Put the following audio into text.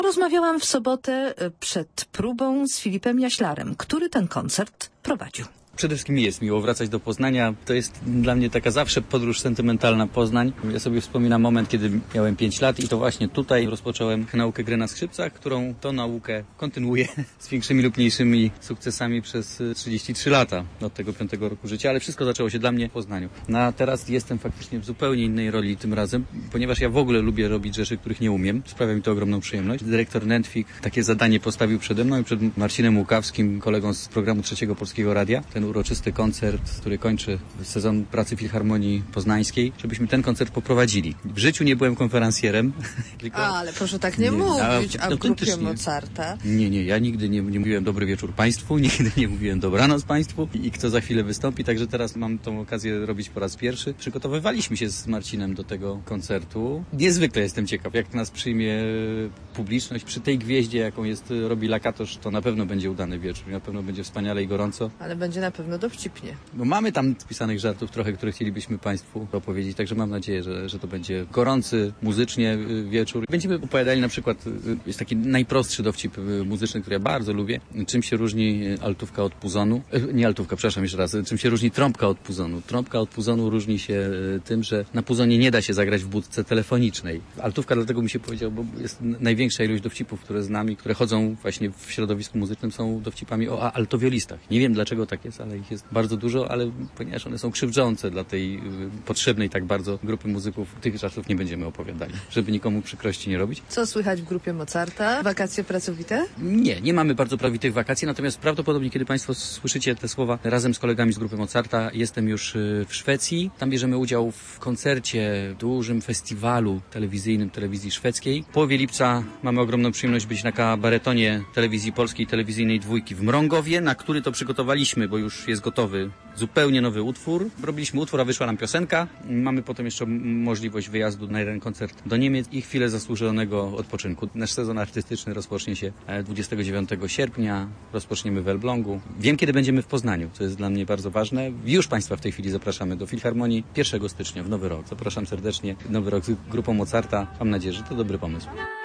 Rozmawiałam w sobotę przed próbą z Filipem Jaślarem, który ten koncert prowadził. Przede wszystkim jest miło wracać do Poznania. To jest dla mnie taka zawsze podróż sentymentalna Poznań. Ja sobie wspominam moment, kiedy miałem 5 lat i to właśnie tutaj rozpocząłem naukę gry na skrzypcach, którą to naukę kontynuuję z większymi lub mniejszymi sukcesami przez 33 lata od tego 5 roku życia, ale wszystko zaczęło się dla mnie w Poznaniu. No a teraz jestem faktycznie w zupełnie innej roli tym razem, ponieważ ja w ogóle lubię robić rzeczy, których nie umiem. Sprawia mi to ogromną przyjemność. Dyrektor Nentwik takie zadanie postawił przede mną i przed Marcinem Łukawskim, kolegą z programu Trzeciego Polskiego Radia. Ten uroczysty koncert, który kończy sezon pracy Filharmonii Poznańskiej, żebyśmy ten koncert poprowadzili. W życiu nie byłem konferencjerem. Ale proszę tak nie mówić, a w grupie Mozarta? Nie, ja nigdy nie mówiłem dobry wieczór Państwu, nigdy nie mówiłem dobranoc Państwu i kto za chwilę wystąpi, także teraz mam tą okazję robić po raz pierwszy. Przygotowywaliśmy się z Marcinem do tego koncertu. Niezwykle jestem ciekaw, jak nas przyjmie publiczność. Przy tej gwieździe, jaką jest Robi Lakatosz, to na pewno będzie udany wieczór, na pewno będzie wspaniale i gorąco. Ale będzie na pewno dowcipnie. No mamy tam spisanych żartów trochę, które chcielibyśmy Państwu opowiedzieć, także mam nadzieję, że to będzie gorący muzycznie wieczór. Będziemy opowiadali na przykład, jest taki najprostszy dowcip muzyczny, który ja bardzo lubię. Czym się różni altówka od puzonu? Nie altówka, przepraszam jeszcze raz. Czym się różni trąbka od puzonu? Trąbka od puzonu różni się tym, że na puzonie nie da się zagrać w budce telefonicznej. Altówka dlatego mi się powiedział, bo jest największa ilość dowcipów, które znam i które chodzą właśnie w środowisku muzycznym, są dowcipami o altowiolistach. Nie wiem dlaczego tak jest, ale ich jest bardzo dużo, ale ponieważ one są krzywdzące dla tej potrzebnej tak bardzo grupy muzyków, tych żartów nie będziemy opowiadali, żeby nikomu przykrości nie robić. Co słychać w grupie Mozarta? Wakacje pracowite? Nie mamy bardzo prawitych wakacji, natomiast prawdopodobnie, kiedy Państwo słyszycie te słowa, razem z kolegami z grupy Mozarta jestem już w Szwecji. Tam bierzemy udział w koncercie, dużym festiwalu telewizyjnym telewizji szwedzkiej. W połowie lipca mamy ogromną przyjemność być na kabaretonie telewizji polskiej, telewizyjnej Dwójki w Mrągowie, na który to przygotowaliśmy, bo już jest gotowy zupełnie nowy utwór. Robiliśmy utwór, a wyszła nam piosenka. Mamy potem jeszcze możliwość wyjazdu na jeden koncert do Niemiec i chwilę zasłużonego odpoczynku. Nasz sezon artystyczny rozpocznie się 29 sierpnia. Rozpoczniemy w Elblągu. Wiem, kiedy będziemy w Poznaniu, co jest dla mnie bardzo ważne. Już Państwa w tej chwili zapraszamy do Filharmonii 1 stycznia w Nowy Rok. Zapraszam serdecznie. Nowy Rok z grupą Mozarta. Mam nadzieję, że to dobry pomysł.